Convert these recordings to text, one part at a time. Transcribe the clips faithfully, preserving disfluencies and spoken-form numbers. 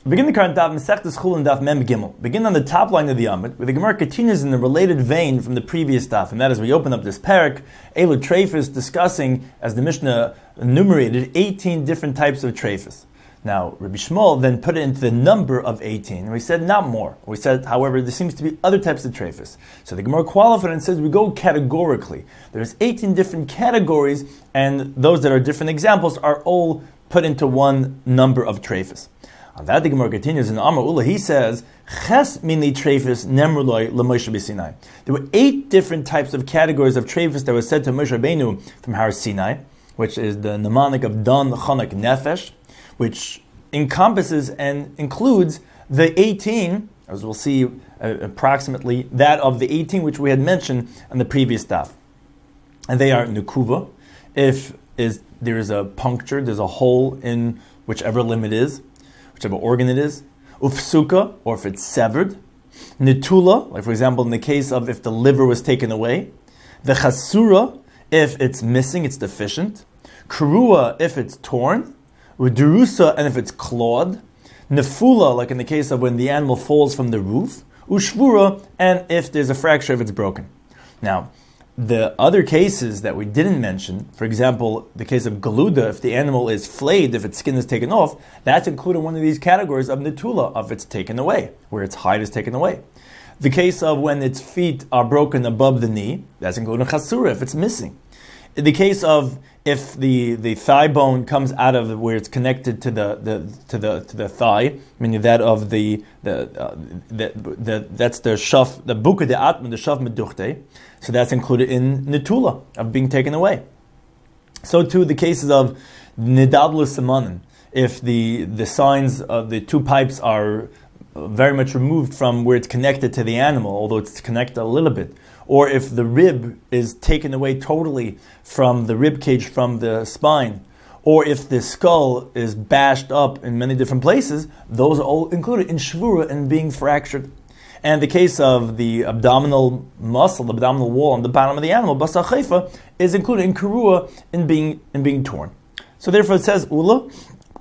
Begin the current daf, Masechtas Chulin daf Mem Gimel. Begin on the top line of the Amud, where the Gemara continues in the related vein from the previous daf, and that is we open up this parak, Elu Treifus, discussing, as the Mishnah enumerated, eighteen different types of treifus. Now, Rabbi Shmuel then put it into the number of eighteen, and we said not more. We said, however, there seems to be other types of treifus. So the Gemara qualified and says we go categorically. There's eighteen different categories, and those that are different examples are all put into one number of treifus. On that, the Gemara continues in Amar Ula. He says, "Ches mini treifus nemruloi leMoshe b'Sinai." There were eight different types of categories of treifus that were said to Moshe Rabbeinu from Har Sinai, which is the mnemonic of Dan Chanak Nefesh, which encompasses and includes the eighteen, as we'll see, uh, approximately that of the eighteen which we had mentioned on the previous daf. And they are nukuva, if is there is a puncture, there's a hole in whichever limb it is, whichever organ it is. Ufsuka, or if it's severed. Nitula, like for example in the case of if the liver was taken away. The chasura, if it's missing, it's deficient. Kurua, if it's torn. Udurusa, and if it's clawed. Nefula, like in the case of when the animal falls from the roof. Ushvura, and if there's a fracture, if it's broken. Now, the other cases that we didn't mention, for example, the case of galuda, if the animal is flayed, if its skin is taken off, that's included in one of these categories of netula, of it's taken away, where its hide is taken away. The case of when its feet are broken above the knee, that's included in chasura, if it's missing. In the case of if the, the thigh bone comes out of where it's connected to the, the to the to the thigh, meaning that of the the, uh, the, the that's the shaf the buka de atman the shaf meduchte, so that's included in netula of being taken away. So too the cases of nidablu samanin, if the the signs of the two pipes are very much removed from where it's connected to the animal, although it's connected a little bit. Or if the rib is taken away totally from the rib cage, from the spine, or if the skull is bashed up in many different places, those are all included in shvura and being fractured. And the case of the abdominal muscle, the abdominal wall on the bottom of the animal, basar chayfa, is included in karua in being in being torn. So therefore it says, Ula,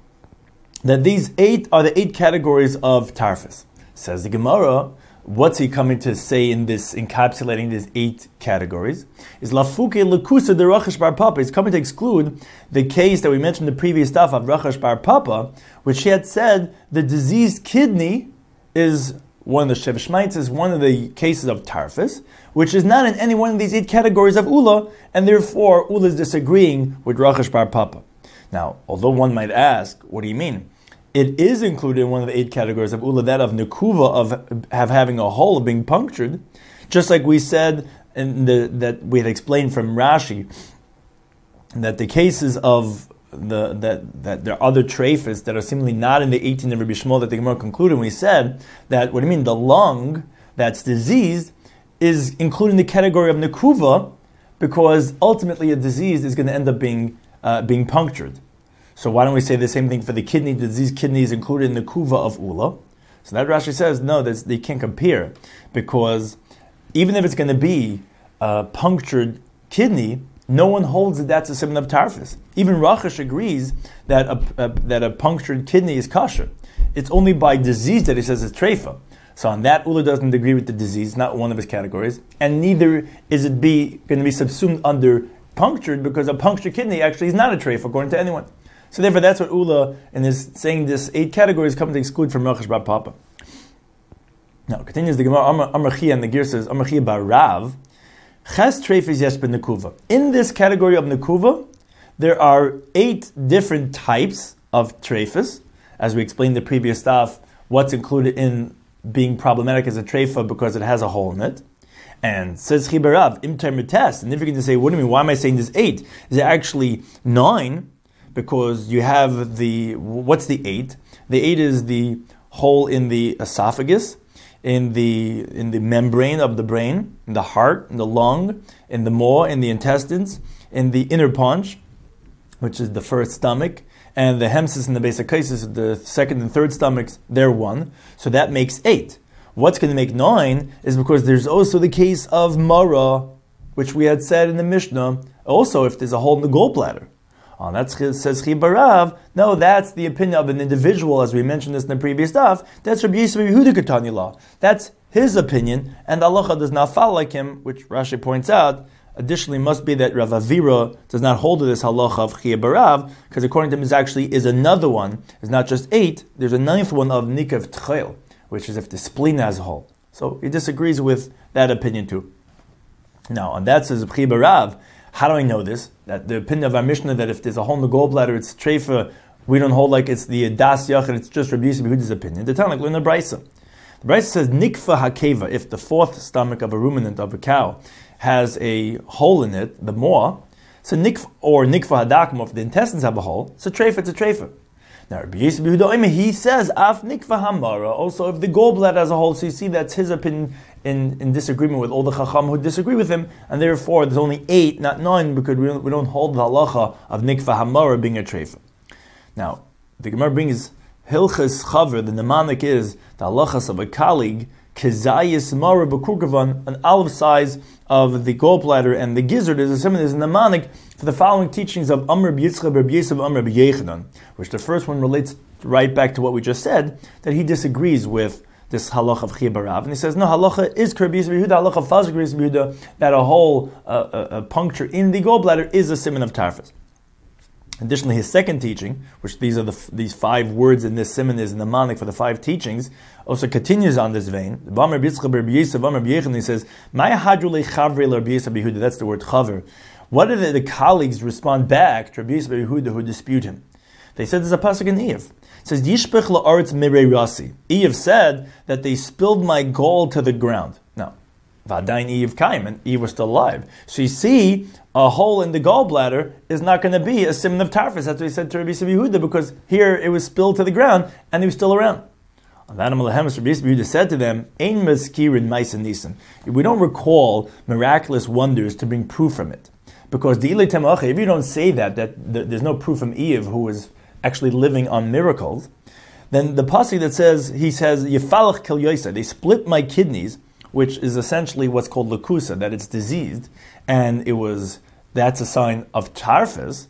that these eight are the eight categories of tarfus. Says the Gemara, what's he coming to say in this, encapsulating these eight categories? Is lafuke lekusa de Rachash bar Papa. He's coming to exclude the case that we mentioned in the previous stuff of Rachash bar Papa, which he had said the diseased kidney is one of the Shevishmites, is one of the cases of tarfus, which is not in any one of these eight categories of Ula, and therefore Ula is disagreeing with Rachash bar Papa. Now, although one might ask, what do you mean? It is included in one of the eight categories of Ula, that of Nekuva, of have having a hole, of being punctured, just like we said in the, that we had explained from Rashi, that the cases of the that that there are other treifus that are seemingly not in the eighteen of Rabbi Shmuel that the Gemara concluded. We said that, what do you mean, the lung that's diseased is included in the category of Nekuva, because ultimately a disease is going to end up being uh, being punctured. So why don't we say the same thing for the kidney? The diseased kidney is included in the kuva of Ula. So that Rashi says, no, they can't compare, because even if it's going to be a punctured kidney, no one holds that that's a symptom of tarfus. Even Rachash agrees that a, a, that a punctured kidney is kosher. It's only by disease that he says it's treifa. So on that, Ula doesn't agree with the disease, not one of his categories, and neither is it be going to be subsumed under punctured, because a punctured kidney actually is not a treifa according to anyone. So therefore, that's what Ula, in his saying this eight categories, comes to exclude from Rachash bar Papa. Now, continues the Gemara, Amar Chia, and the Gear says, Amar Chia bar Rav, Ches treifis yesh ben nekuva. In this category of nekuva, there are eight different types of treifis. As we explained in the previous stuff, what's included in being problematic as a treifa because it has a hole in it. And says Chi bar Rav, im term test. And if you're going to say, what do you mean, why am I saying this eight? Is it actually nine? Because you have the, what's the eight? The eight is the hole in the esophagus, in the in the membrane of the brain, in the heart, in the lung, in the maw, in the intestines, in the inner paunch, which is the first stomach, and the hemsis and the basic cases, the second and third stomachs, they're one. So that makes eight. What's going to make nine is because there's also the case of mara, which we had said in the Mishnah, also if there's a hole in the gallbladder. Oh, that says Chi Barav. No, that's the opinion of an individual, as we mentioned this in the previous stuff. That's Rabbi Yisrael Yehuda Ketani law. That's his opinion, and the halacha does not follow like him, which Rashi points out. Additionally, must be that Rav Avira does not hold to this halacha of Chi Barav, because according to him, is actually is another one. It's not just eight. There's a ninth one of Nikav Tchel, which is if the spleen as a whole. So he disagrees with that opinion too. Now, and that says Chi Barav. How do I know this? That the opinion of our Mishnah that if there's a hole in the gallbladder, it's treifa. We don't hold like it's the das yachid. It's just Rabbi Yisrael Yehuda's opinion. The Tanakh learn the Brisa. The Brisa says nikfa hakeva. If the fourth stomach of a ruminant of a cow has a hole in it, the maw, so nikfa or nikfa hadakim, if the intestines have a hole, it's a treifa. It's a treifa. Now Rabbi Yisrael Yehuda, he says af nikfa hamara. Also, if the gallbladder has a hole, so you see that's his opinion. In, in disagreement with all the Chacham who disagree with him, and therefore there's only eight, not nine, because we don't, we don't hold the halacha of Nikfa Hamara being a treifa. Now, the Gemara brings Hilchas Chaver, the mnemonic is the halachas of a colleague, Kezayis Mara B'Kurkavan, an olive size of the gallbladder and the gizzard is a similar is a mnemonic for the following teachings of Amr B'Yitzchak Rabbi Yisrael Amr B'Yechanan, which the first one relates right back to what we just said, that he disagrees with this halacha of Chi Barav, and he says, no, halacha is Rabbi Yisrael Yehuda, halacha falls Rabbi Yisrael Yehuda, that a hole, uh, a, a puncture in the gallbladder is a siman of tarfus. Additionally, his second teaching, which these are the these five words in this siman is mnemonic for the five teachings, also continues on this vein. He says, that's the word chaver. What did the, the colleagues respond back to Rabbi Yisrael Yehuda who dispute him? They said there's a pasuk in Iyov. It says, Yishpech la'aretz mirei rasi. Iyov said that they spilled my gall to the ground. Now, Vadain Iyov kaim, and Iyov was still alive. So you see, a hole in the gallbladder is not going to be a siman of tarfus. That's what he said to Rabbi Yisrael Yehuda, because here it was spilled to the ground, and he was still around. On that, Rabbi Yisrael Yehuda said to them, Ein mezkirin ma'asen nisan. We don't recall miraculous wonders to bring proof from it. Because the ilay temache, if you don't say that, that there's no proof from Iyov who was actually living on miracles, then the pasuk that says, he says, Yefalach kel yosa, they split my kidneys, which is essentially what's called lakusa, that it's diseased, and it was, that's a sign of tarfus,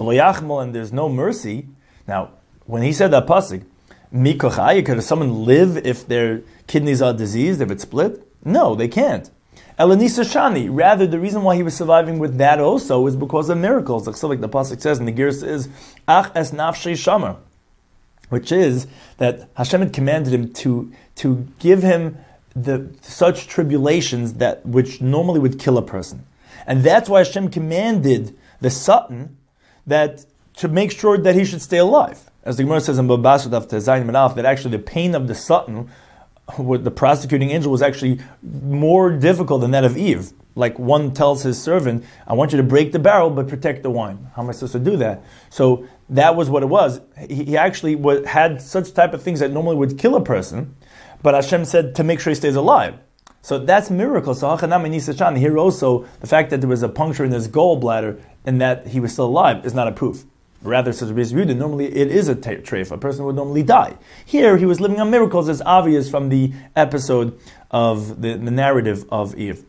and there's no mercy. Now, when he said that pasuk, mikochaya, could someone live if their kidneys are diseased, if it's split? No, they can't. Elanisa Shani. Rather, the reason why he was surviving with that also is because of miracles. Like, so like the pasuk says, and the Gerus is Ach es nafshei shamar, which is that Hashem had commanded him to to give him the such tribulations that which normally would kill a person, and that's why Hashem commanded the Satan that to make sure that he should stay alive. As the Gemara says in Babasad of Tezayin Manaf, that actually the pain of the Satan, what the prosecuting angel, was actually more difficult than that of Eve. Like one tells his servant, I want you to break the barrel but protect the wine. How am I supposed to do that? So that was what it was. He, he actually was, had such type of things that normally would kill a person, but Hashem said to make sure he stays alive. So that's miracle. So here also, the fact that there was a puncture in his gallbladder and that he was still alive is not a proof. Rather, says Rabbi Yehuda, normally it is a treif. A person would normally die. Here, he was living on miracles, as obvious from the episode of the, the narrative of Eve.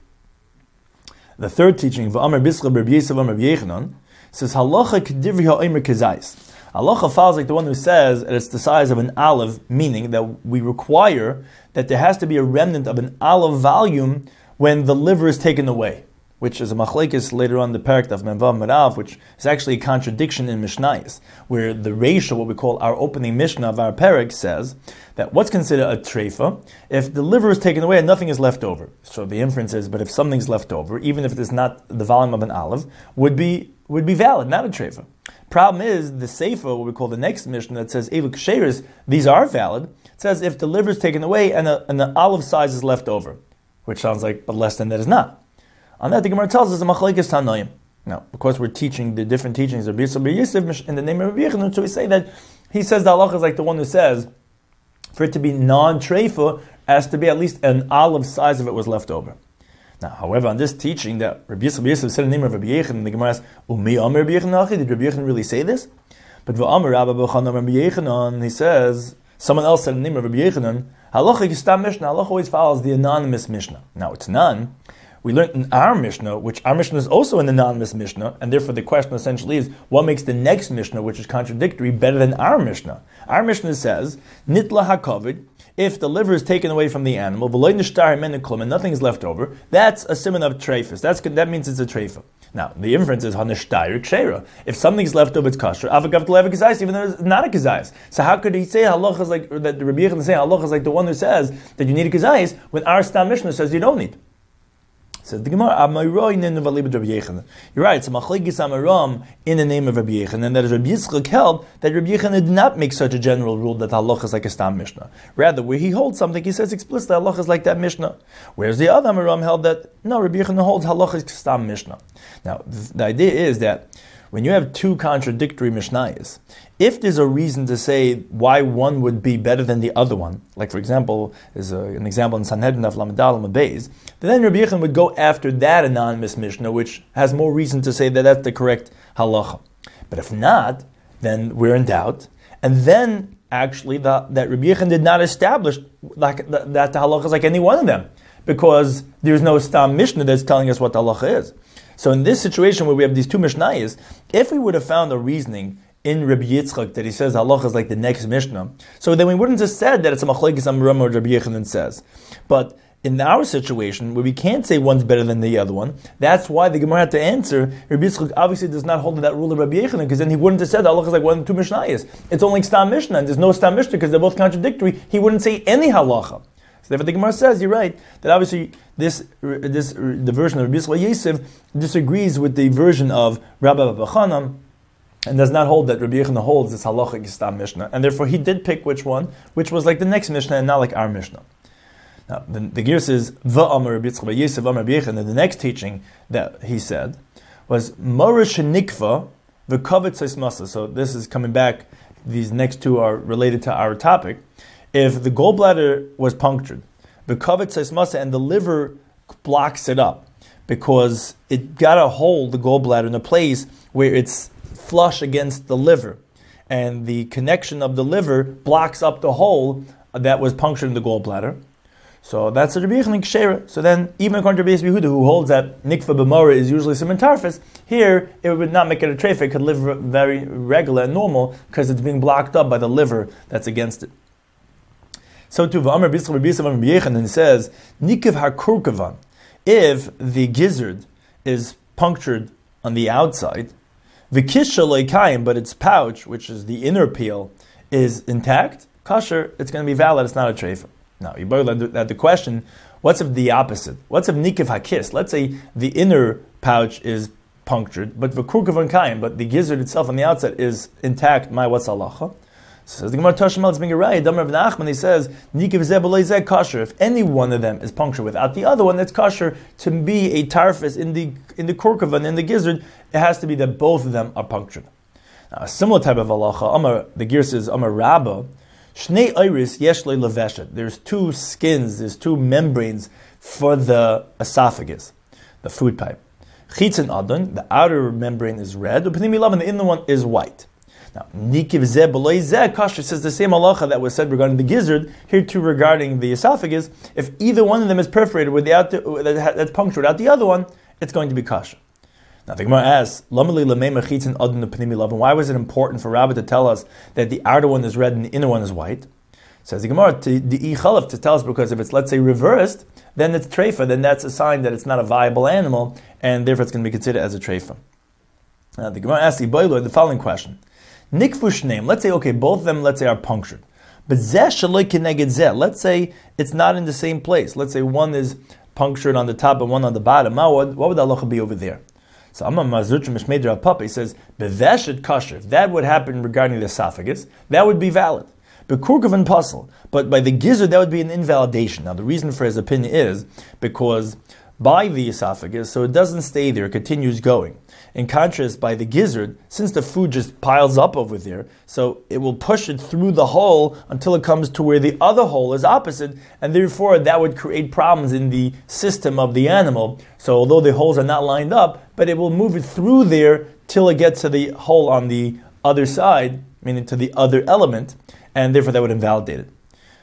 The third teaching, V'amar Bischel Rabbi Yisrael Rabbi Yechanan, says halacha kedivri ha'omer kezayis. Halacha follows like the one who says that it's the size of an olive, meaning that we require that there has to be a remnant of an olive volume when the liver is taken away, which is a machlekes later on the parak of Menvav Merav, which is actually a contradiction in Mishnayos, where the Reisha, what we call our opening Mishnah of our parak, says that what's considered a treifa if the liver is taken away and nothing is left over. So the inference is, but if something's left over, even if it is not the volume of an olive, would be would be valid, not a treifa. Problem is, the Sefer, what we call the next Mishnah, that says Elu Ksheris, these are valid. It says if the liver is taken away and, a, and the olive size is left over, which sounds like, but less than that is not. On that, the Gemara tells us the machlekes Tanoim. Now, because we're teaching the different teachings of Rabbi Yisrael in the name of Rabbi Yechanan, so we say that he says the halacha is like the one who says for it to be non-treifa, has to be at least an olive size of it was left over. Now, however, on this teaching that Rabbi Yisrael said in the name of Rabbi Yechanan, the Gemara asks, Umi Amar Rabbi Yechanan, did Rabbi Yechanan really say this? But V'amar Rabbi B'chanan Rabbi Yechanan, he says, someone else said in the name of Rabbi Yechanan, halacha Yistam Mishnah, halacha always follows the anonymous Mishnah. Now, it's none. we learned in our Mishnah, which our Mishnah is also an anonymous Mishnah, and therefore the question essentially is, what makes the next Mishnah, which is contradictory, better than our Mishnah? Our Mishnah says, Nitla HaKovid, if the liver is taken away from the animal, and nothing is left over, that's a simon of treifus. That's that means it's a treifa. Now, the inference is hanishtair kshera. If something's left over, it's kosher. Avagav lev kazayis, even though it's not a kazayis. So how could he say halacha is like that? Rabbi Yechon say halacha is like the one who says that you need a kazayis when our Stam Mishnah says you don't need. Says the Gemara, you're right, it's a machlekes amaram in the name of Rabbi Yechon, and that is Rabbi Yitzchak held that Rabbi Yechon did not make such a general rule that halacha is like a Stam Mishnah. Rather, where he holds something, he says explicitly halacha is like that Mishnah. Whereas the other amaram held that, no, Rabbi Yechon holds halacha is Stam Mishnah. Now, the idea is that when you have two contradictory Mishnayos, if there's a reason to say why one would be better than the other one, like for example, there's a, an example in Sanhedrin of Lamadal and Beis, then Rabbi Yechon would go after that anonymous Mishnah, which has more reason to say that that's the correct halacha. But if not, then we're in doubt. And then actually the, that Rabbi Yechon did not establish like, that, that the halacha is like any one of them, because there's no Stam Mishnah that's telling us what the halacha is. So in this situation where we have these two Mishnayos, if we would have found a reasoning in Rabbi Yitzchak that he says halacha is like the next Mishnah, so then we wouldn't have said that it's a machlekes amaram or Rabbi Yechonon says. But in our situation, where we can't say one's better than the other one, that's why the Gemara had to answer, Rabbi Yitzchak obviously does not hold to that rule of Rabbi Yechonon, because then he wouldn't have said halacha is like one of the two Mishnayos. It's only Stam Mishnah, and there's no Stam Mishnah because they're both contradictory. He wouldn't say any halacha. So therefore the Gemara says, you're right, that obviously this, this the version of Rabbi Yisrael Yosef disagrees with the version of Rabbi Abba and does not hold that Rabbi Yechon holds this halachic Stam Mishnah, and therefore he did pick which one, which was like the next Mishnah and not like our Mishnah. Now the, the gear says Va'amar Rabbi Yisrael Yosef Amar Rabbi Yechon, and the next teaching that he said was Morish Nikva v'Kavet Seismasa. So this is coming back. These next two are related to our topic. If the gallbladder was punctured, the Kavet Seismasa, and the liver blocks it up because it got to hold the gallbladder in a place where it's flush against the liver, and the connection of the liver blocks up the hole that was punctured in the gallbladder. So that's a Rabbi Yechon Kshera. So then, even according to Rabbi Yehuda, who holds that Nikva B'Mora is usually Siman Tarfus, here it would not make it a treifa. It could live very regular and normal because it's being blocked up by the liver that's against it. So to V'Amar B'Yitzchak Rabbi Yosef Amar Rabbi Yechon, and it says Nikiv HaKurkavan, if the gizzard is punctured on the outside, V'Kisha Leikayim, but its pouch, which is the inner peel, is intact, kosher, it's going to be valid, it's not a treifa. Now, you both had the question, what's if the opposite? What's if Nikiv HaKis? Let's say the inner pouch is punctured, but V'Kurkavan Kayim, but the gizzard itself on the outside is intact, my what's halacha? Says the Gemara Tashmal, it's being right. Damar Ibn Achman, he says, Nikiv zeh b'lei zeh kosher. If any one of them is punctured without the other one, that's kosher. To be a tarfus in the in the kurkavan, in the gizzard, it has to be that both of them are punctured. Now, a similar type of halacha, Amar, the gear says, Amar Rabba, Shnei iris yesh le leveshet. There's two skins, there's two membranes for the esophagus, the food pipe. Chitzin adon, the outer membrane is red, and the inner one is white. Now, Nikiv zeh b'loi zeh kosher says the same halacha that was said regarding the gizzard, here too regarding the esophagus. If either one of them is perforated without the, that's punctured without the other one, it's going to be kosher. Now the Gemara asks, why was it important for Rabbi to tell us that the outer one is red and the inner one is white? Says the Gemara, to the Ichalaf, to tell us, because if it's, let's say, reversed, then it's treifa, then that's a sign that it's not a viable animal, and therefore it's going to be considered as a treifa. Now the Gemara asks the following question. Nikfush name, let's say, okay, both of them, let's say, are punctured. But zeh shaloi keneged zeh, let's say it's not in the same place. Let's say one is punctured on the top and one on the bottom. What, what would the halacha be over there? So Amma Mazurch Mishmei Rav Papa says, beveshet kosher. If that would happen regarding the esophagus, that would be valid. But kurkavan puzzle, but by the gizzard, that would be an invalidation. Now the reason for his opinion is because by the esophagus, so it doesn't stay there, it continues going. In contrast, by the gizzard, since the food just piles up over there, so it will push it through the hole until it comes to where the other hole is opposite, and therefore that would create problems in the system of the animal. So although the holes are not lined up, but it will move it through there till it gets to the hole on the other side, meaning to the other element, and therefore that would invalidate it.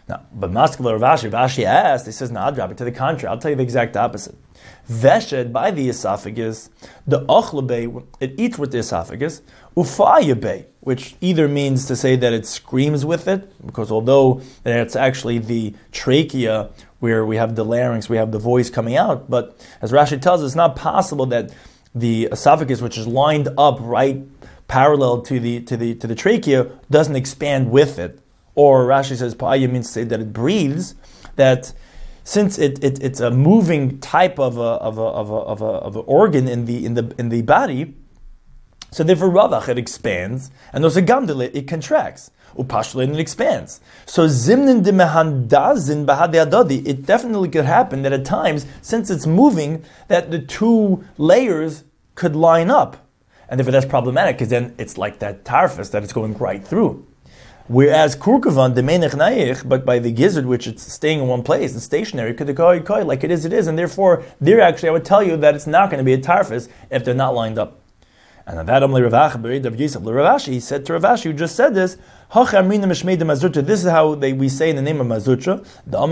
Now, but Maskala Ravashi, Rashi asked, he says, no, I'll drop it to the contrary. I'll tell you the exact opposite. Veshed, by the esophagus, the ochlebe, it eats with the esophagus, ufayebe, which either means to say that it screams with it, because although it's actually the trachea where we have the larynx, we have the voice coming out, but as Rashi tells us, it's not possible that the esophagus, which is lined up right parallel to the to the to the trachea, doesn't expand with it. Or Rashi says, pa'aya means to say that it breathes, that since it, it it's a moving type of a of a of a of a of an organ in the in the in the body, so therefore ravach it expands, and also gamdele it contracts. Upashlin it expands. So zimnin de mehandazin bahadadadi, it definitely could happen that at times, since it's moving, that the two layers could line up. And if that's problematic, because then it's like that tarfus that it's going right through. Whereas kurkavan, the menech naich, but by the gizzard, which it's staying in one place, it's stationary, like it is, it is, and therefore, there actually I would tell you that it's not going to be a tarfus if they're not lined up. And on that Ravashi, he said to Ravashi, who just said this, this is how they, we say in the name of Mazutra,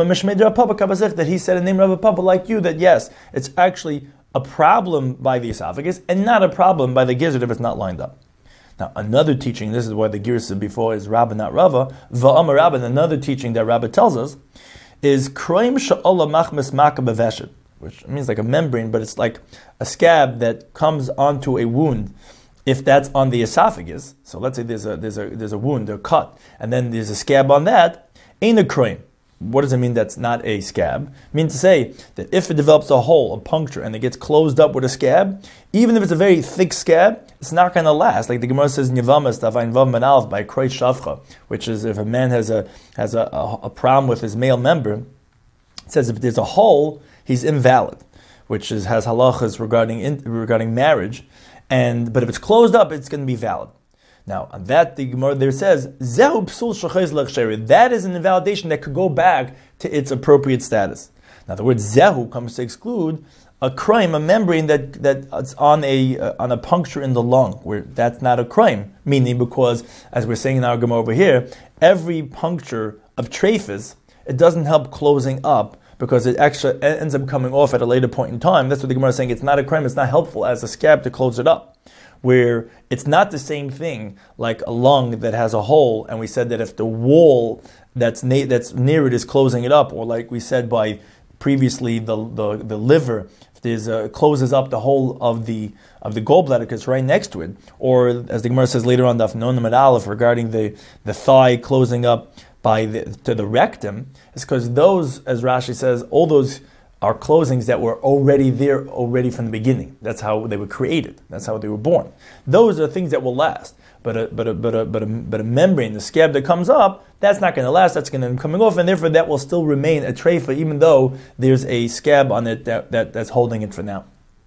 that he said in the name of Rav Papa, like you, that yes, it's actually a problem by the esophagus and not a problem by the gizzard if it's not lined up. Now, another teaching, this is why the Girsa before is Rabba, not Rava, Va'amar Rabba, another teaching that Rabba tells us, is Kroim Sha'olah Machmes Makabaveshet, which means like a membrane, but it's like a scab that comes onto a wound. If that's on the esophagus, so let's say there's a there's a there's a wound, a cut, and then there's a scab on that, ain't a kroim. What does it mean that's not a scab? It means to say that if it develops a hole, a puncture, and it gets closed up with a scab, even if it's a very thick scab, it's not going to last. Like the Gemara says, Nivamas Tavain Vav Manalv by Kroy Shavcha, which is if a man has a has a, a, a problem with his male member, it says if there's a hole, he's invalid, which is has halachas regarding in, regarding marriage. And but if it's closed up, it's going to be valid. Now, on that, the Gemara there says, Zehu psul shachez lechsheri. That is an invalidation that could go back to its appropriate status. Now, the word zehu comes to exclude a crime, a membrane that that's on a uh, on a puncture in the lung, where that's not a crime. Meaning, because as we're saying in our Gemara over here, every puncture of trephis, it doesn't help closing up, because it actually ends up coming off at a later point in time. That's what the Gemara is saying. It's not a crime. It's not helpful as a scab to close it up. Where it's not the same thing like a lung that has a hole, and we said that if the wall that's na- that's near it is closing it up, or like we said by previously the the, the liver, if there's a, closes up the whole of the of the gallbladder because it's right next to it, or as the Gemara says later on, Daf Nun Amud Aleph, regarding the, the thigh closing up by the, to the rectum, is because those, as Rashi says, all those are closings that were already there, already from the beginning. That's how they were created. That's how they were born. Those are things that will last. But a, but a, but a, but a, but a membrane, the scab that comes up, that's not going to last. That's going to be coming off, and therefore that will still remain a treifa, even though there's a scab on it that, that that's holding it for now.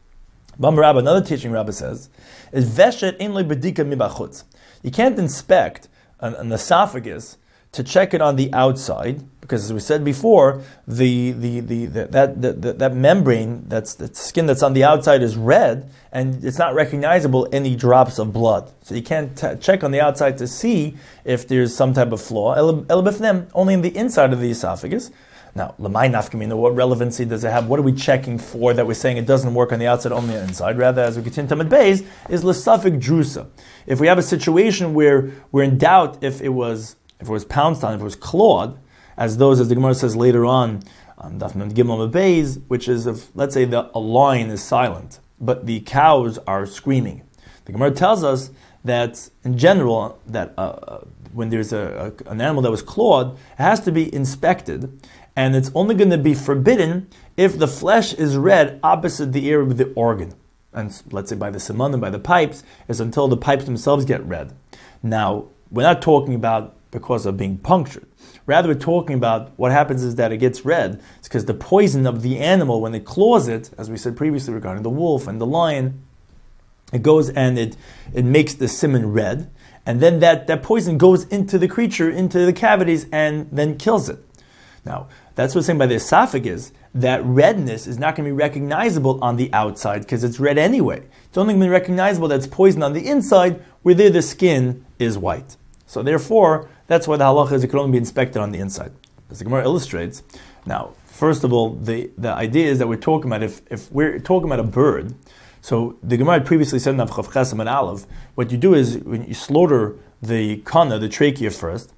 Bam Rabba, another teaching Rabba says, is veshet ein lo bedika mibachutz. You can't inspect an, an esophagus to check it on the outside, because as we said before, the the, the, the that the, the, that membrane, that's the skin that's on the outside is red, and it's not recognizable any drops of blood. So you can't t- check on the outside to see if there's some type of flaw. Elabifnem, only in the inside of the esophagus. Now, lamai nafkamina, what relevancy does it have? What are we checking for that we're saying it doesn't work on the outside, only on the inside? Rather, as we continue to Tamid Beis, is l'safik drusa. If we have a situation where we're in doubt if it was if it was pounced on, if it was clawed, as those, as the Gemara says later on, on Daf Nun Gimel Beis, which is if, let's say, the, a lion is silent, but the cows are screaming. The Gemara tells us that, in general, that uh, when there's a, a, an animal that was clawed, it has to be inspected, and it's only going to be forbidden if the flesh is red opposite the area of the organ. And let's say by the simanim, by the pipes, is until the pipes themselves get red. Now, we're not talking about because of being punctured. Rather, we're talking about what happens is that it gets red. It's because the poison of the animal, when it claws it, as we said previously regarding the wolf and the lion, it goes and it, it makes the siman red. And then that, that poison goes into the creature, into the cavities, and then kills it. Now, that's what's saying by the esophagus, that redness is not going to be recognizable on the outside because it's red anyway. It's only going to be recognizable that it's poison on the inside, where there the skin is white. So therefore, that's why the halacha is it can only be inspected on the inside. as the Gemara illustrates. Now, first of all, the, the idea is that we're talking about, if, if we're talking about a bird, so the Gemara had previously said in Avchav Chesam and Aleph, what you do is when you slaughter the kana, the trachea first,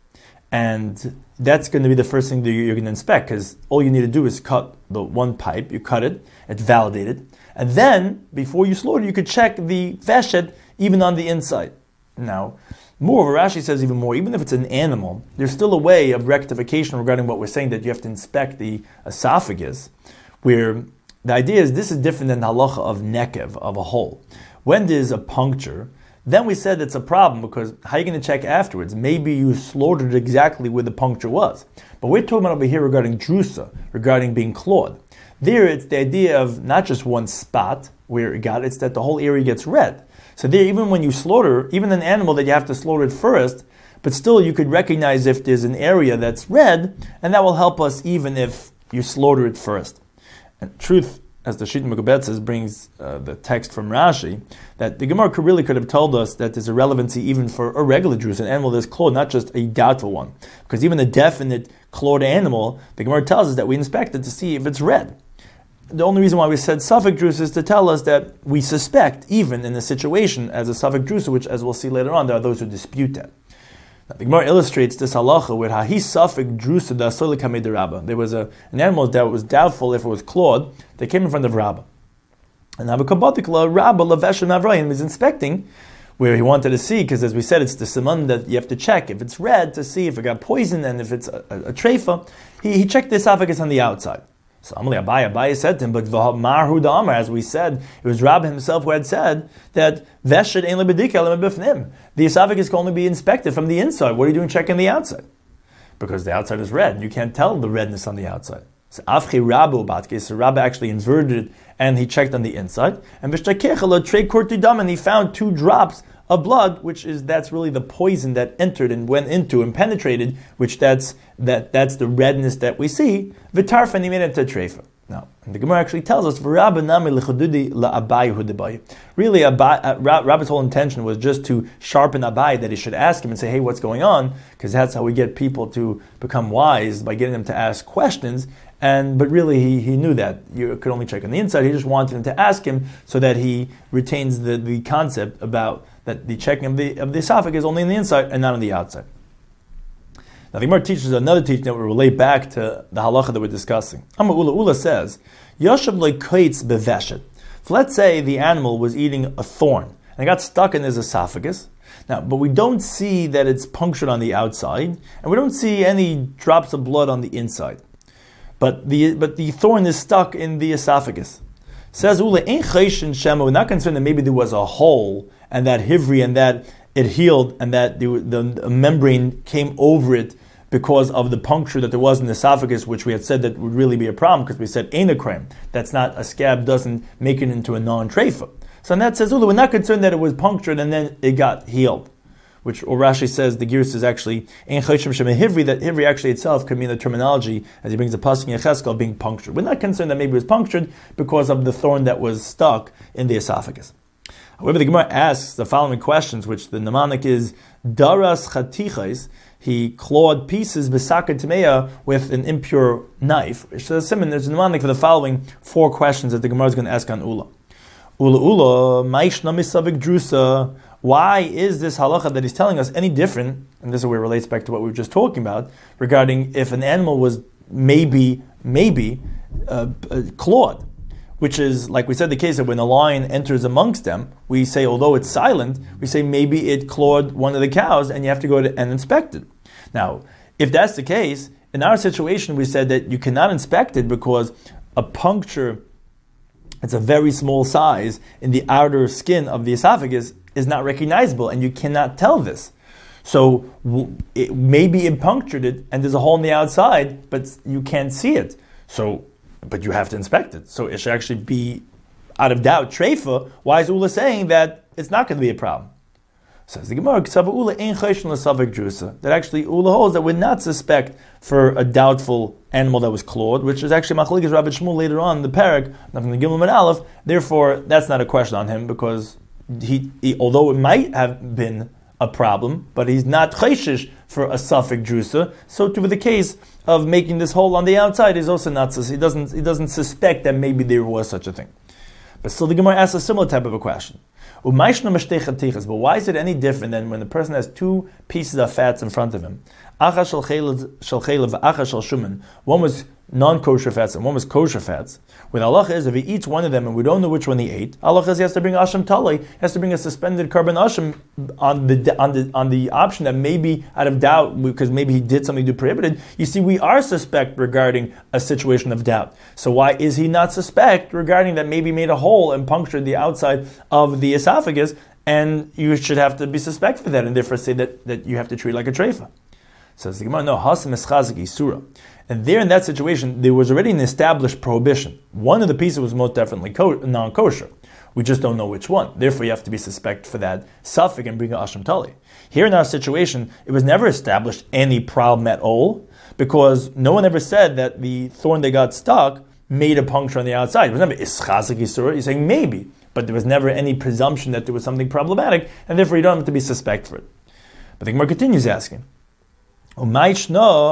and that's going to be the first thing that you're going to inspect, because all you need to do is cut the one pipe, you cut it, it's validated, and then, before you slaughter, you could check the veshet even on the inside. Now, moreover, Rashi says even more, even if it's an animal, there's still a way of rectification regarding what we're saying, that you have to inspect the esophagus, where the idea is this is different than the halacha of nekev, of a hole. When there's a puncture, then we said it's a problem, because how are you going to check afterwards? Maybe you slaughtered exactly where the puncture was. But we're talking about over here regarding drusa, regarding being clawed. There it's the idea of not just one spot where it got, it's that the whole area gets red. So there, even when you slaughter, even an animal that you have to slaughter it first, but still you could recognize if there's an area that's red, and that will help us even if you slaughter it first. And truth, as the Shita Mekubet says, brings uh, the text from Rashi, that the Gemara could really could have told us that there's a relevancy even for a regular Jews, an animal that's clawed, not just a doubtful one. Because even a definite clawed animal, the Gemara tells us that we inspect it to see if it's red. The only reason why we said Suffolk Drusa is to tell us that we suspect, even in a situation as a Suffolk Drusa, which, as we'll see later on, there are those who dispute that. Now, the Gemara illustrates this halacha with Hahi Suffolk Drusa da Solik Hamid Rabba. There was a, an animal that was doubtful if it was clawed, that came in front of Rabba. And Abakabatikla, Rabba Laveshim Avrayim is inspecting, where he wanted to see, because as we said, it's the siman that you have to check. If it's red, to see if it got poison, and if it's a, a, a treifa, he, he checked the esophagus on the outside. So Amalei Abaye, Abaye said to him, but Marhu Damar, as we said, it was Rabbi himself who had said that Veshet ein lebedika lebifnim. The esophagus can only be inspected from the inside. What are you doing checking the outside? Because the outside is red, and you can't tell the redness on the outside. So Afchi Rabu Batke, so Rabbi actually inverted it, and he checked on the inside. And Bishtakechala Trey Korti Dam, and he found two drops of blood, which is that's really the poison that entered and went into and penetrated, which that's that that's the redness that we see. V'tarfa, and he made it to treifa. Now, the Gemara actually tells us, Rabbi Nami lechududi la'abai hudabai. Really, Abai, uh, Rabbi's whole intention was just to sharpen Abai, that he should ask him and say, hey, what's going on? Because that's how we get people to become wise, by getting them to ask questions. And but really, he, he knew that you could only check on the inside. He just wanted him to ask him so that he retains the, the concept about that the checking of the of the esophagus is only on the inside and not on the outside. Now the Gemara teaches another teaching that will relate back to the halacha that we're discussing. Amma Ula Ula says, Yoshav le'koitz beveshet. So let's say the animal was eating a thorn and it got stuck in his esophagus. Now, but we don't see that it's punctured on the outside, and we don't see any drops of blood on the inside. But the but the thorn is stuck in the esophagus. Says Ula, ein chayshin shema. We're not concerned that maybe there was a hole and that hivri and that it healed and that the, the, the membrane came over it because of the puncture that there was in the esophagus, which we had said that would really be a problem because we said ein a krem. That's not a scab, doesn't make it into a non-treifa. So and that says Ula, we're not concerned that it was punctured and then it got healed. Which or Rashi says the Girs is actually ein chayshim shema hivri, that hivri actually itself could mean the terminology as he brings the pasuk in Yechezkel being punctured. We're not concerned that maybe it was punctured because of the thorn that was stuck in the esophagus. However, the Gemara asks the following questions, which the mnemonic is daras chatichais. He clawed pieces besaka tmeya with an impure knife. So there's a mnemonic for the following four questions that the Gemara is going to ask on Ula. Ula Ula ma'ishna misavik drusa. Why is this halacha that he's telling us any different? And this is where it relates back to what we were just talking about regarding if an animal was maybe, maybe uh, uh, clawed, which is, like we said, the case that when a lion enters amongst them, we say, although it's silent, we say maybe it clawed one of the cows and you have to go to, and inspect it. Now, if that's the case, in our situation, we said that you cannot inspect it because a puncture, it's a very small size in the outer skin of the esophagus, is not recognizable, and you cannot tell this. So it, maybe it punctured it, and there's a hole on the outside, but you can't see it. So, but you have to inspect it. So it should actually be, out of doubt, treifa. Why is Ula saying that it's not going to be a problem? Says the Gemara, that actually Ula holds that we're not suspect for a doubtful animal that was clawed, which is actually Machlokes Rabbi Shmuel later on in the parak, not from the Gimel and Aleph. Therefore, that's not a question on him because he, he, although it might have been a problem, but he's not chayshish for a suffix drusa. So to the case of making this hole on the outside, he's also not. He doesn't. He doesn't suspect that maybe there was such a thing. But still, the Gemara asks a similar type of a question. But why is it any different than when the person has two pieces of fats in front of him? One was non-kosher fats and one was kosher fats. With halacha is if he eats one of them and we don't know which one he ate, halacha is he has to bring asham tali, he has to bring a suspended carbon asham on the on the on the option that maybe out of doubt because maybe he did something to prohibited. You see, we are suspect regarding a situation of doubt. So why is he not suspect regarding that maybe he made a hole and punctured the outside of the esophagus? And you should have to be suspect for that, and therefore say that, that you have to treat like a treifa. Says the Gemara, no, hasam eschazik isura. And there in that situation, there was already an established prohibition. One of the pieces was most definitely co- non-kosher. We just don't know which one. Therefore, you have to be suspect for that suffix and bring a asham tali. Here in our situation, it was never established any problem at all, because no one ever said that the thorn that got stuck made a puncture on the outside. It was never ischazik isura. You're saying maybe, but there was never any presumption that there was something problematic, and therefore you don't have to be suspect for it. But the Gemara continues asking, but why is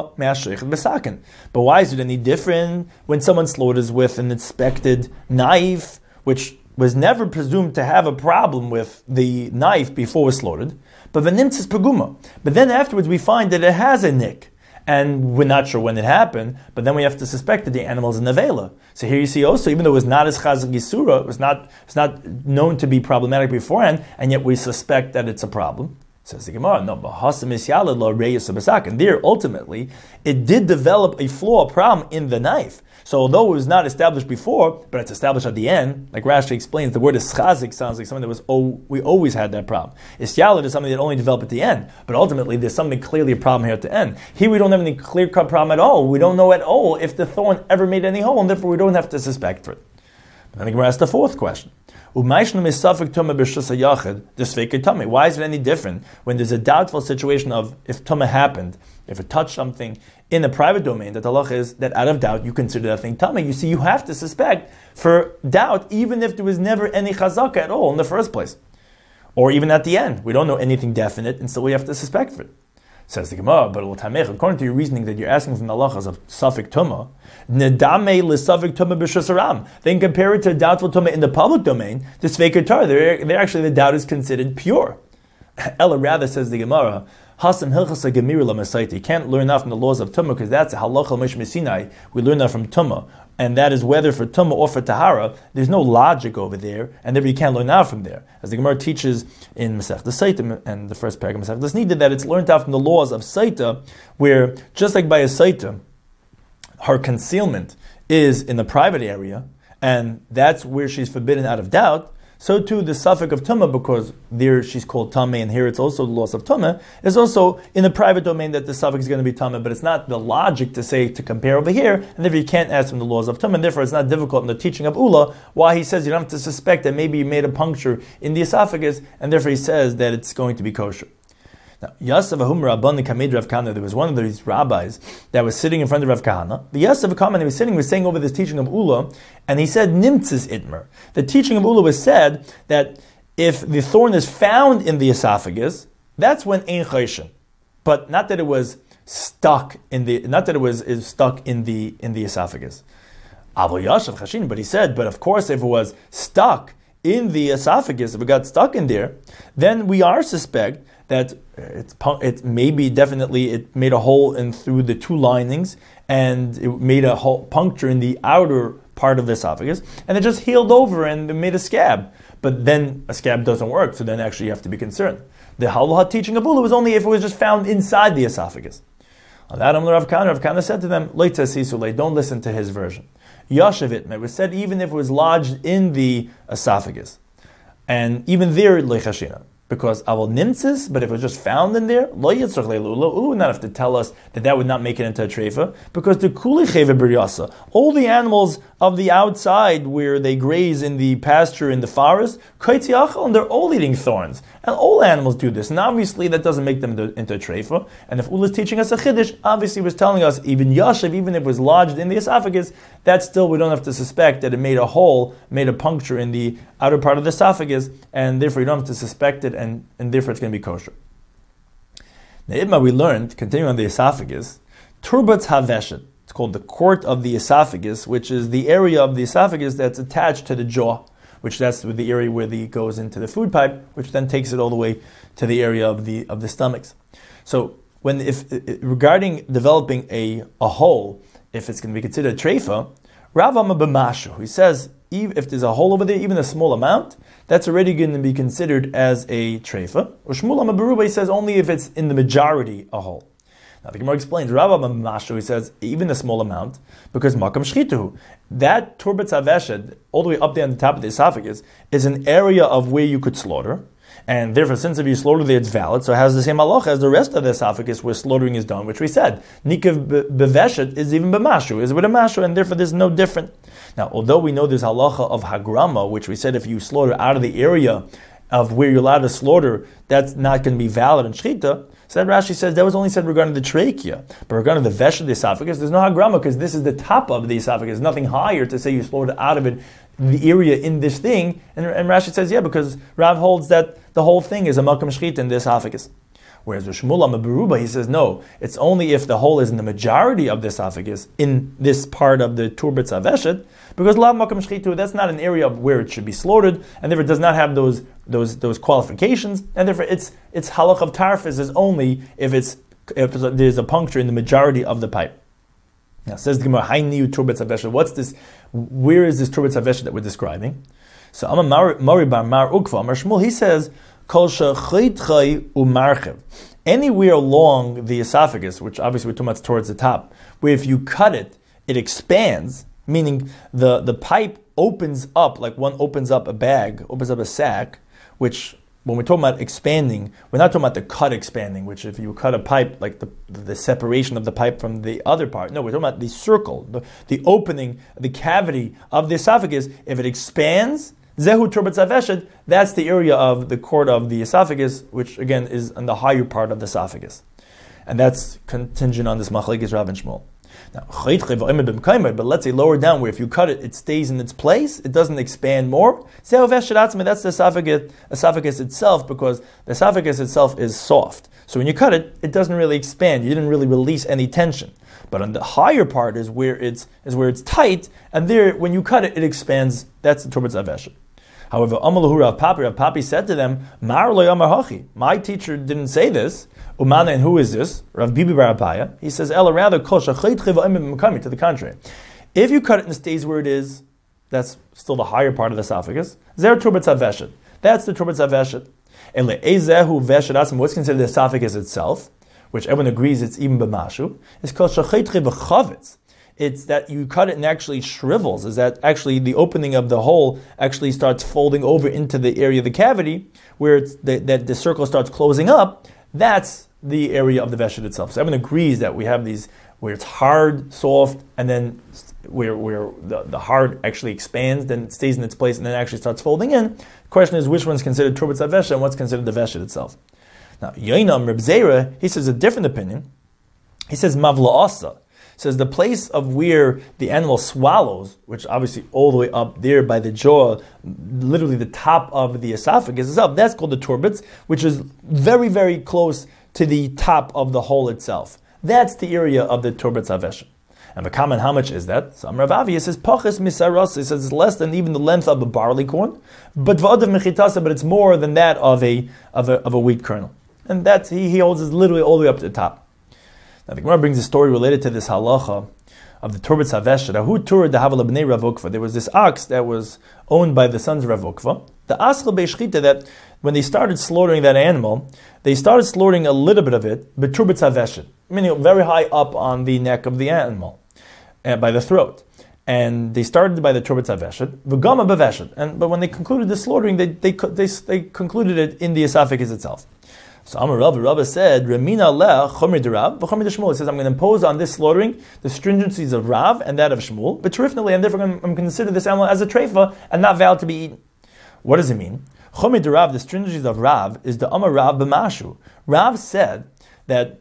it any different when someone slaughters with an inspected knife, which was never presumed to have a problem with the knife before it was slaughtered, but but then afterwards we find that it has a nick, and we're not sure when it happened, but then we have to suspect that the animal is a nevela. So here you see also, even though it was not as chazak yisura, it was not, it's not known to be problematic beforehand, and yet we suspect that it's a problem. Says the Gemara, no, but and there ultimately it did develop a flaw, a problem in the knife. So although it was not established before, but it's established at the end, like Rashi explains, the word ischazik sounds like something that was oh we always had that problem. Isyalad is something that only developed at the end, but ultimately there's something clearly a problem here at the end. Here we don't have any clear cut problem at all. We don't know at all if the thorn ever made any hole, and therefore we don't have to suspect for it. But then the Gemara asks the fourth question. Why is it any different when there's a doubtful situation of if tumah happened, if it touched something in a private domain, that the halacha is that out of doubt you consider that thing tumah? You see, you have to suspect for doubt even if there was never any chazaka at all in the first place. Or even at the end. We don't know anything definite and still we have to suspect for it. Says the Gemara, but according to your reasoning that you're asking from the halachas of suffik tumah, nedame l'suffik tumah b'shasaram. Then compare it to doubtful tumah in the public domain. The sveikatar, they're, they're actually the doubt is considered pure. Ella rather, says the Gemara, hasam hilchasa gemir l'masaita. You can't learn that from the laws of tumah because that's a halacha mishmei Sinai. We learn that from tumah, and that is whether for tumah or for tahara. There's no logic over there, and therefore you can't learn out from there. As the Gemara teaches in Masechta Saita and the first paragraph of Masechta Nida, that it's learned out from the laws of Saita, where just like by a Saita, her concealment is in the private area, and that's where she's forbidden out of doubt. So too the suffix of tumah, because there she's called tameh, and here it's also the loss of tumah, is also in the private domain that the suffix is going to be tumah, but it's not the logic to say to compare over here, and therefore you can't ask from the laws of tumah, and therefore it's not difficult in the teaching of Ula why he says you don't have to suspect that maybe you made a puncture in the esophagus, and therefore he says that it's going to be kosher. Now, Yasav Ahum Rabban Kamed Rav Kahana, there was one of these rabbis that was sitting in front of Rav Kahana. The Yasav Kahana, he was sitting, was saying over this teaching of Ula, and he said, Nimtzis Itmer. The teaching of Ula was said that if the thorn is found in the esophagus, that's when Ein Chayshin. But not that it was stuck in the, not that it was is stuck in the in the esophagus. Avo Yashav Chashin, but he said, but of course if it was stuck in the esophagus, if it got stuck in there, then we are suspect that it's it maybe definitely it made a hole in through the two linings, and it made a hole, puncture in the outer part of the esophagus, and it just healed over and it made a scab. But then a scab doesn't work, so then actually you have to be concerned. The halacha teaching of Ula was only if it was just found inside the esophagus. On that, Rav Kahana, Rav Kahana said to them, don't listen to his version. Yashavit, it was said even if it was lodged in the esophagus, and even there, leichashina. Because avol nimtzis, but if it was just found in there, lo yitzrach le'ula, Ula would not have to tell us that that would not make it into a treifa, because the kuli cheva b'riyasa, all the animals of the outside where they graze in the pasture in the forest, kaitzi achal, and they're all eating thorns, and all animals do this, and obviously that doesn't make them into a treifa. And if Ula is teaching us a chiddush, obviously he was telling us even yashav, even if it was lodged in the esophagus, that still we don't have to suspect that it made a hole, made a puncture in the outer part of the esophagus, and therefore you don't have to suspect it, and, and therefore it's going to be kosher. Ne'idma, we learned, continuing on the esophagus, turbatz haveshet. It's called the court of the esophagus, which is the area of the esophagus that's attached to the jaw, which that's the area where the goes into the food pipe, which then takes it all the way to the area of the of the stomachs. So, when if regarding developing a a hole, if it's going to be considered a treifa, Rav Amma b'mashu, he says if there's a hole over there, even a small amount, that's already going to be considered as a treifa. Or Shmuel Amma b'ruba, he says only if it's in the majority a hole. Now the Gemara explains, Rav Amma b'mashu, he says even a small amount, because makam shchituhu, that turbatz haveshed, all the way up there on the top of the esophagus, is an area of where you could slaughter. And therefore, since if you slaughter there, it's valid. So it has the same halacha as the rest of the esophagus where slaughtering is done, which we said. Nikav beveshet is even b'mashu, is with a mashu, and therefore there's no different. Now, although we know there's halacha of hagrama, which we said if you slaughter out of the area of where you're allowed to slaughter, that's not going to be valid in shechita. So that Rashi says that was only said regarding the trachea. But regarding the vesh of the esophagus, there's no hagrama because this is the top of the esophagus. There's nothing higher to say you slaughter out of it, the area in this thing. And, and Rashi says, yeah, because Rav holds that the whole thing is a makam shchita in the esophagus. Whereas the Shmuel Amma b'ruba, he says, no, it's only if the hole is in the majority of the esophagus, in this part of the turbatz haveshet, because lav makam shchitu, that's not an area of where it should be slaughtered, and therefore it does not have those those those qualifications, and therefore its its halach of tarfis is only if it's if there's a puncture in the majority of the pipe. Now says the Gemara, Hayniu turbatz haveshet. What's this? Where is this turbatz haveshet that we're describing? So Amar Mari bar Mar Ukva, Amar Shmuel, he says, Kol shechaytchay umarchev. Anywhere along the esophagus, which obviously we're talking about towards the top, where if you cut it, it expands, meaning the, the pipe opens up, like one opens up a bag, opens up a sack, which when we're talking about expanding, we're not talking about the cut expanding, which if you cut a pipe, like the the separation of the pipe from the other part. No, we're talking about the circle, the, the opening, the cavity of the esophagus. If it expands, Zehu turbatz haveshet, that's the area of the cord of the esophagus, which again is on the higher part of the esophagus. And that's contingent on this machlekes Rav and Shmuel. Now, but let's say lower down where if you cut it, it stays in its place, it doesn't expand more. That's the esophagus, esophagus itself, because the esophagus itself is soft. So when you cut it, it doesn't really expand. You didn't really release any tension. But on the higher part is where it's is where it's tight, and there when you cut it, it expands. That's the turbatz haveshet. However, Amalahu Rav Papi, Rav Papi said to them, Mar lo yamar hachi. My teacher didn't say this. Umana, and who is this? Rav Bibi bar Abaya. He says, Ella rather kol shachayt chiva imim mekami. To the contrary, if you cut it and it stays where it is, that's still the higher part of the esophagus. Zer turbatz haveshet. That's the turbatz haveshet. And le'ezehu veshet atzim. What's considered the esophagus itself, which everyone agrees it's even b'mashu, is called shachayt chiva chavetz. It's that you cut it and actually shrivels, is that actually the opening of the hole actually starts folding over into the area of the cavity, where it's the, that the circle starts closing up. That's the area of the veshet itself. So everyone agrees that we have these, where it's hard, soft, and then where, where the, the hard actually expands, then it stays in its place, and then actually starts folding in. The question is, which one's considered turbatz haveshet and what's considered the veshet itself? Now, Yoinam Reb Zera, he says a different opinion. He says mavla asa. Says the place of where the animal swallows, which obviously all the way up there by the jaw, literally the top of the esophagus is up, that's called the turbatz, which is very, very close to the top of the hole itself. That's the area of the turbatz haveshet. And the comment, how much is that? So Rav Avi says, Pachas misaras, he says it's less than even the length of a barley corn, but v'adav mechitasa, but it's more than that of a of a, of a wheat kernel. And that's, he, he holds it literally all the way up to the top. Now the Gemara brings a story related to this halacha of the turbatz haveshet. Who toured the havel bnei Rav Ukva? There was this ox that was owned by the sons of Rav Ukva. The aschel beishchita, that when they started slaughtering that animal, they started slaughtering a little bit of it, but turbatz haveshet, meaning very high up on the neck of the animal, uh, by the throat. And they started by the turbatz haveshet, v'gama beveshet. And but when they concluded the slaughtering, they they they, they concluded it in the esophagus itself. So Amar Rabba, Rabba said, Remina leh chomer de Rav, v'chomer de Shmuel. He says, I'm going to impose on this slaughtering the stringencies of Rav and that of Shmuel, but terrifically, and therefore I'm going to consider this animal as a treifa and not valid to be eaten. What does it mean? Chomer de Rav, the stringencies of Rav, is the Amar Rav b'mashu. Rav said that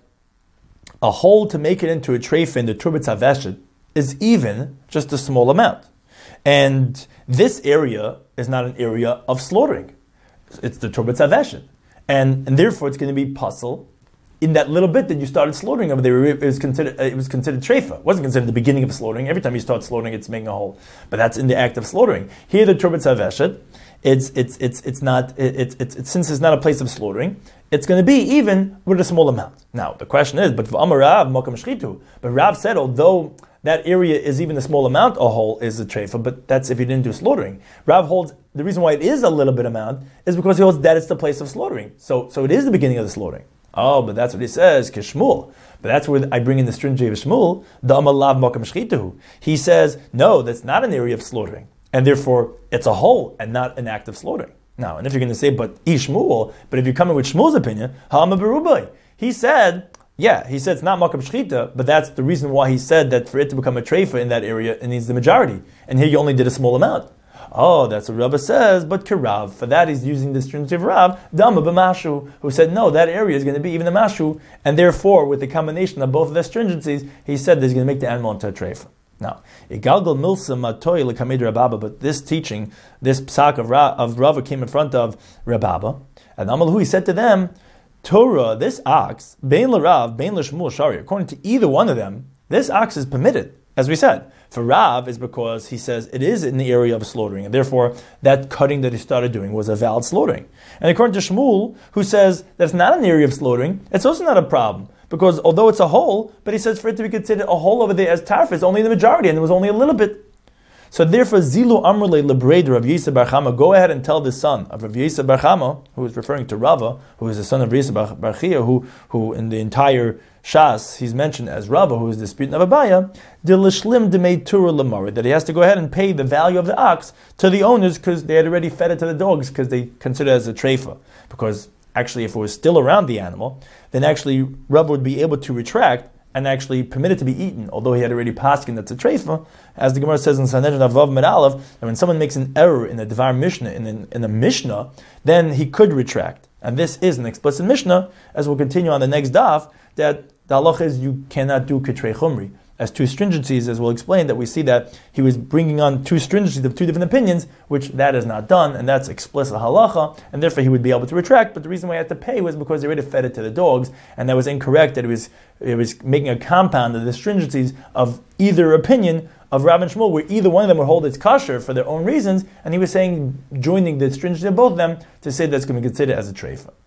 a hole to make it into a treifa in the turbatz haveshet is even just a small amount. And this area is not an area of slaughtering. It's the turbatz haveshet. And, and therefore it's going to be puzzle in that little bit that you started slaughtering over there, it was considered it was considered treifa. It wasn't considered the beginning of slaughtering. Every time you start slaughtering, it's making a hole. But that's in the act of slaughtering. Here, the turbot saveshet, it's it's it's it's not it's it's, it's since it's not a place of slaughtering, it's going to be even with a small amount. Now the question is, but Amar Rav makam shchitu. But Rav said, although that area is even a small amount, a hole is a treifa, but that's if you didn't do slaughtering. Rav holds the reason why it is a little bit amount is because he holds that it's the place of slaughtering. So so it is the beginning of the slaughtering. Oh, but that's what he says, Kishmul. But that's where I bring in the stringy of Shmuel, the Amalav Makam Shchituhu. He says, no, that's not an area of slaughtering. And therefore, it's a hole and not an act of slaughtering. Now, and if you're going to say, but Ishmuel, but if you're coming with Shmuel's opinion, Ha'ama Berubai. He said, yeah, he said it's not Makam Shchita, but that's the reason why he said that for it to become a treifa in that area, it needs the majority. And here you only did a small amount. Oh, that's what Rabbah says, but Kirav, for that he's using the stringy of Rav, Dama b'mashu, who said, no, that area is going to be even a mashu, and therefore, with the combination of both of their stringencies, he said that he's going to make the animal into a treifa. Now, Igalgal Milsa Matoy L'Kamid Rababa, but this teaching, this psak of, Ra, of Rava came in front of Rababa, and Amalhu, he said to them, Torah, this ox, Bein L'Rav, Bein L'Shmuel Shari, according to either one of them, this ox is permitted, as we said. For Rav is because he says it is in the area of slaughtering, and therefore that cutting that he started doing was a valid slaughtering. And according to Shmuel, who says that's not an area of slaughtering, it's also not a problem, because although it's a hole, but he says for it to be considered a hole over there as tarf is only the majority, and it was only a little bit. So therefore, Zilu Amrle Lebreder Rav Yisra bar Chama, go ahead and tell the son of Rav Yisra bar Chama, who is referring to Rava, who is the son of Rav Yisra bar Chia, who, who in the entire Shas, he's mentioned as Rava, who is the student of Abaya, Dilishlim Demei Tura Lamari, that he has to go ahead and pay the value of the ox to the owners because they had already fed it to the dogs because they consider it as a treifa. Because actually, if it was still around the animal, then actually Rava would be able to retract and actually permit it to be eaten, although he had already paskin that's a treifa, as the Gemara says in Sanhedrin Avav Medalev, that when someone makes an error in the Devar Mishnah, in, in, in the Mishnah, then he could retract. And this is an explicit Mishnah, as we'll continue on the next daf, that the halacha is you cannot do Ketrei Chumri. As two stringencies, as we'll explain, that we see that he was bringing on two stringencies of two different opinions, which that is not done, and that's explicit halacha, and therefore he would be able to retract, but the reason why he had to pay was because they already fed it to the dogs, and that was incorrect, that it was it was making a compound of the stringencies of either opinion of Rav and Shmuel, where either one of them would hold its kosher for their own reasons, and he was saying, joining the stringency of both of them, to say that's going to be considered as a treifa.